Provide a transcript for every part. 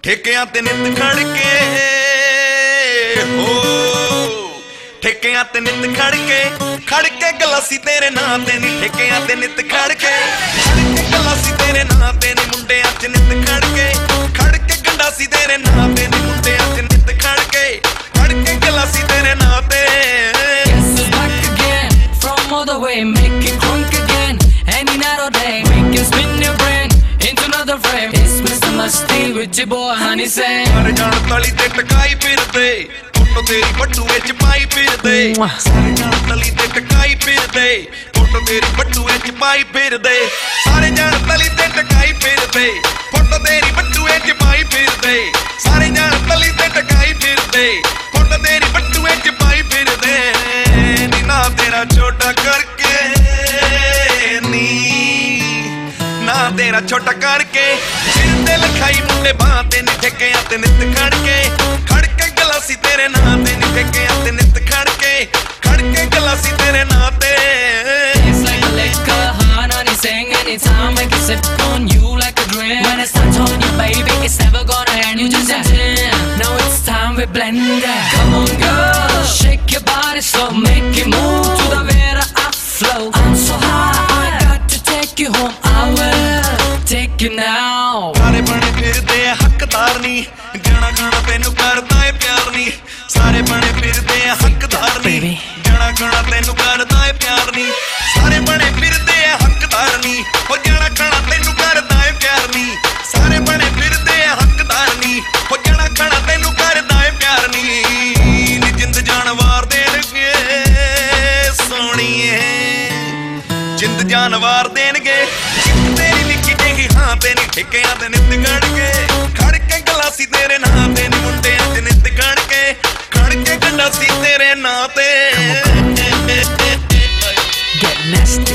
ਠੇਕਿਆਂ ਤੇ ਨਿੱਤ ਖੜ ਕੇ ਹੋ ਠੇਕਿਆਂ ਤੇ ਨਿੱਤ ਖੜ ਕੇ ਗਲਾਸੀ ਤੇਰੇ ਨਾਂ ਤੇ ਨੀ ਠੇਕਿਆਂ ਤੇ ਨਿੱਤ ਖੜ ਕੇ ਗਲਾਸੀ ਤੇਰੇ ਨਾਂ ਤੇ ਨੀ ਮੁੰਡਿਆਂ ਚ ਨਿੱਤ ਖੜ ਕੇ ਗੰਡਾਸੀ ਤੇਰੇ ਨਾਂ ਤੇ ਨੀ ਮੁੰਡਿਆਂ ਚ ਨਿੱਤ ਖੜ ਕੇ ਗਲਾਸੀ ਤੇਰੇ ਨਾਂ ਤੇ Guess it's back again from all the way, make it crunk again. Any night or day, we can spin your brain into another frame. It's Mr. Musty with your boy Honey Sam. ਸਾਰੇ ਜਾਣ ਤਲੀ ਤੇ ਟਕਾਈ ਫਿਰਦੇ photo ਤੇਰੀ ਬੱਟੂਏ ਚ ਪਾਈ ਫਿਰਦੇ ਸਾਰੇ ਜਾਣ ਤਲੀ ਤੇ ਟਕਾਈ ਫਿਰਦੇ ਫੋਟੋ ਤੇਰੀ ਬੱਟੂਏ ਚ ਪਾਈ ਫਿਰਦੇ ਸਾਰੇ ਜਾਣ ਤਲੀ ਤੇ ਟਕਾਈ ਫਿਰਦੇ ਫੋਟੋ ਤੇਰੀ ਬੱਟੂਏ ਚ ਪਾਈ ਫਿਰਦੇ ਸਾਰੇ ਜਾਣ ਤਲੀ ਤੇ ਟਕਾਈ ਫਿਰਦੇ ਫੋਟੋ ਤੇਰੀ ਬੱਟੂਏ ਚ ਪਾਈ ਫਿਰਦੇ ਨੀ ਨਾ ਤੇਰਾ ਛੋਟਾ ਕਰਕੇ ਨੀ ਨਾ ਤੇਰਾ ਛੋਟਾ ਕਰਕੇ ਸਿਰ ਤੇ ਲਖਾਈ ਮੁੰਡੇ ਬਾਹਾਂ ਤੇ ਨੀ ਠੇਕਿਆਂ ਤੇ ਨਿੱਤ ਖੜ ਕੇ ਗਲਾਸੀ ਤੇਰੇ ਨਾਂ ਤੇ ਨੀ ਠੇਕਿਆਂ ਤੇ ਨਿੱਤ ਖੜ ਕੇ ਗਲਾਸੀ ਤੇਰੇ ਨਾਂ ਤੇ It's like a liquor, hard on his sing. Anytime I can sip on you like a drink. When it's touch on you, baby, it's never gonna end. You just a 10. Now it's time we blend that. Come on, girl, shake your body slow, make it move to the way I flow. I'm so high, I got to take you home. I will take you now. ਸਾਰੇ ਬਣੇ ਫਿਰਦੇ ਆ ਹੱਕਦਾਰ ਨੀ ਗਾਣਾ ਤੈਨੂੰ ਕਰਦਾ ਏ ਪਿਆਰ ਨੀ ਸਾਰੇ ਬਣੇ ਫਿਰਦੇ ਆ ਹੱਕਦਾਰ ਨੀ ਗਾਣਾ ਤੈਨੂੰ ਕਰਦਾ ਏ ਪਿਆਰ ਨੀ ਸਾਰੇ ਬਣੇ ਫਿਰਦੇ ਆ ਹੱਕਦਾਰ ਨੀ ਹੋ ਗਾਣਾ ਤੈਨੂੰ ਕਰਦਾ ਏ ਪਿਆਰ ਨੀ ਸਾਰੇ ਬਣੇ ਫਿਰਦੇ ਆ ਹੱਕਦਾਰ ਨੀ ਹੋ ਗਾਣਾ ਤੈਨੂੰ ਕਰਦਾ ਏ ਪਿਆਰ ਨੀ ਨੀ ਜਿੰਦ ਜਾਨ ਵਾਰ ਦੇਣਗੇ ਸੋਹਣੀਏ ਜਿੰਦ ਜਾਨ ਵਾਰ ਦੇਣਗੇ ਤੇਰੀ ਨਿੱਕੀ ਜਿਹੀ ਹਾਂ ਤੇ ਨੀ ਠੇਕਿਆਂ ਤੇ ਨਿੱਤ ਖੜ ਕੇ ਗਲਾਸੀ ਤੇਰੇ ਨਾਂ ਤੇ ਨੀ ਮੁੰਡਿਆਂ ਚ ਨਿੱਤ ਖੜ ਕੇ ਗੰਡਾਸੀ ਤੇਰੇ ਨਾਂ ਤੇ Get nasty.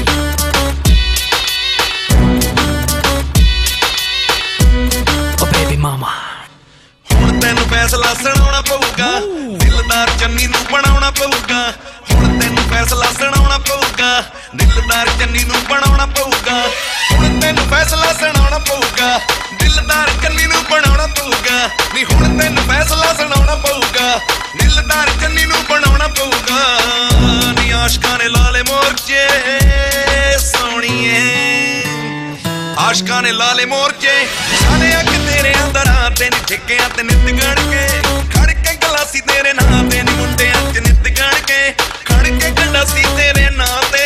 Oh baby mama. ਹੁਣ ਤੈਨੂੰ ਫੈਸਲਾ ਸੁਣਾਉਣਾ ਪਊਗਾ ਦਿਲਦਾਰ ਚੰਨੀ ਨੂੰ ਬਣਾਉਣਾ ਪਊਗਾ ਹੁਣ ਤੈਨੂੰ ਫੈਸਲਾ ਸੁਣਾਉਣਾ ਪਊਗਾ ਦਿਲਦਾਰ ਚੰਨੀ ਨੂੰ ਬਣਾਉਣਾ ਪਊਗਾ ਹੁਣ ਤੈਨੂੰ ਫੈਸਲਾ ਸੁਣਾਉਣਾ ਪਊਗਾ ਦਿਲਦਾਰ ਚੰਨੀ ਨੂੰ ਬਣਾਉਣਾ ਪਊਗਾ ਨੀ ਹੁਣ ਤੈਨੂੰ ਫੈਸਲਾ ਸੁਣਾਉਣਾ ਪਊਗਾ ਦਿਲਦਾਰ ਚੰਨੀ ਨੂੰ ਬਣਾਉਣਾ ਪਊਗਾ ਨੀ ਆਸ਼ਕਾਂ ਨੇ ਲਾਲੇ ਮੋਰਚੇ ਸੋਹਣੀਏ ਆਸ਼ਕਾਂ ਨੇ ਲਾਲੇ ਮੋਰਚੇ ਸਾਰੇ ਅੱਗ ਤੇਰੇ ਅੰਦਰਾਂ ਤੇ ਨੀ ਠੇਕਿਆਂ ਤੇ ਨਿੱਤ ਖੜ ਕੇ ਗਲਾਸੀ ਤੇਰੇ ਨਾਂ ਤੇ ਨੀ ਮੁੰਡਿਆਂ ਚ ਨਿੱਤ ਖੜ ਕੇ ਗੰਡਾਸੀ ਤੇਰੇ ਨਾਂ ਤੇ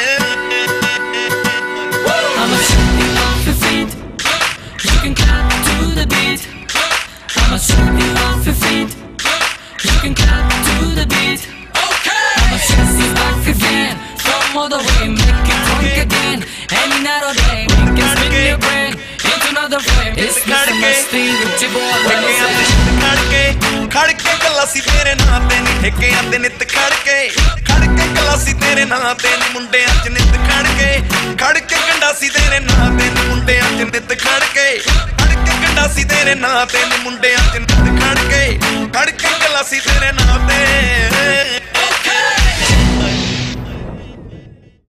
I'ma shoot you off your feet. You can clap to the beat. I'ma shoot you off your feet. You can clap to the beat. I'ma shoot you back again from all the way, make it drunk again. Any night or day, we can spin your brain into another frame. It's Mr. Musty with your boy Honey Sam. ਖੜ ਕੇ ਗਲਾਸੀ ਤੇਰੇ ਨਾਂ ਤੇ ਨੀ ਠੇਕਿਆਂ ਤੇ ਨਿੱਤ ਖੜ ਕੇ ਗਲਾਸੀ ਤੇਰੇ ਨਾਂ ਤੇ ਨੀ ਮੁੰਡਿਆਂ ਚ ਨਿੱਤ ਖੜ ਕੇ ਗੰਡਾਸੀ ਤੇਰੇ ਨਾਂ ਤੇ ਨੀ ਮੁੰਡਿਆਂ ਚ ਨਿੱਤ ਖੜ ਕੇ ਗੰਡਾਸੀ ਤੇਰੇ ਨਾਂ ਤੇ ਨੀ ਮੁੰਡਿਆਂ ਚ ਨਿੱਤ ਖੜ ਕੇ ਗਲਾਸੀ ਤੇਰੇ ਨਾਂ